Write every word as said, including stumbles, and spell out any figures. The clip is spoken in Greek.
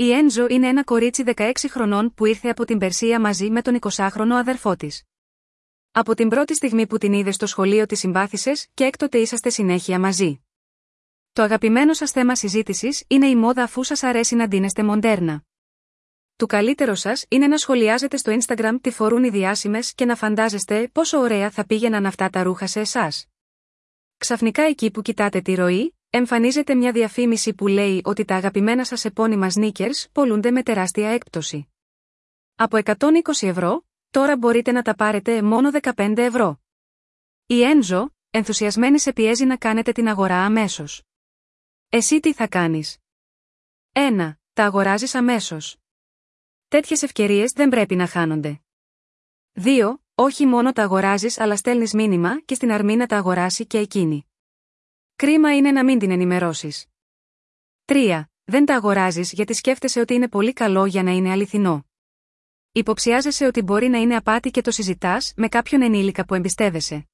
Η Έντζο είναι ένα κορίτσι δεκαέξι χρονών που ήρθε από την Περσία μαζί με τον εικοσάχρονο αδερφό της. Από την πρώτη στιγμή που την είδες στο σχολείο τη συμπάθησες και έκτοτε είσαστε συνέχεια μαζί. Το αγαπημένο σας θέμα συζήτησης είναι η μόδα, αφού σας αρέσει να ντύνεστε μοντέρνα. Το καλύτερο σας είναι να σχολιάζετε στο Instagram τι φορούν οι διάσημες και να φαντάζεστε πόσο ωραία θα πήγαιναν αυτά τα ρούχα σε εσάς. Ξαφνικά εκεί που κοιτάτε τη ροή, εμφανίζεται μια διαφήμιση που λέει ότι τα αγαπημένα σας επώνυμα sneakers πωλούνται με τεράστια έκπτωση. Από εκατόν είκοσι ευρώ, τώρα μπορείτε να τα πάρετε μόνο δεκαπέντε ευρώ. Η Έντζο, ενθουσιασμένη, σε πιέζει να κάνετε την αγορά αμέσως. Εσύ τι θα κάνεις? ένα. Τα αγοράζεις αμέσως. Τέτοιες ευκαιρίες δεν πρέπει να χάνονται. δύο. Όχι μόνο τα αγοράζεις, αλλά στέλνεις μήνυμα και στην Αρμή να τα αγοράσει και εκείνη. Κρίμα είναι να μην την ενημερώσεις. τρία. Δεν τα αγοράζεις γιατί σκέφτεσαι ότι είναι πολύ καλό για να είναι αληθινό. Υποψιάζεσαι ότι μπορεί να είναι απάτη και το συζητάς με κάποιον ενήλικα που εμπιστεύεσαι.